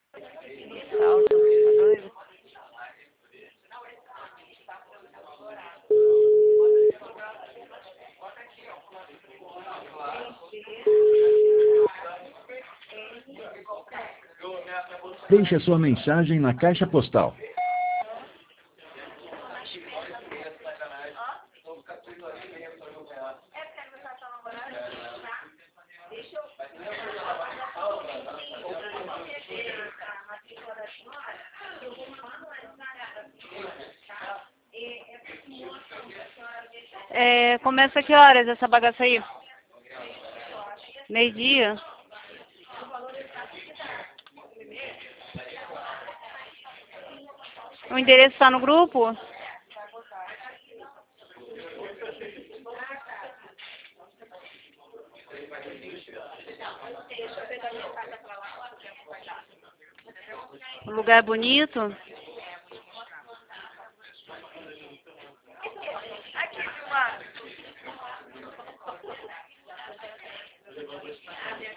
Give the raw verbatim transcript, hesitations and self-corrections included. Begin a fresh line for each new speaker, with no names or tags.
Salto, tá doido?
Deixe a sua mensagem na caixa postal.
É, começa que horas essa bagaça aí? Meio-dia? O endereço está no grupo? O lugar é bonito?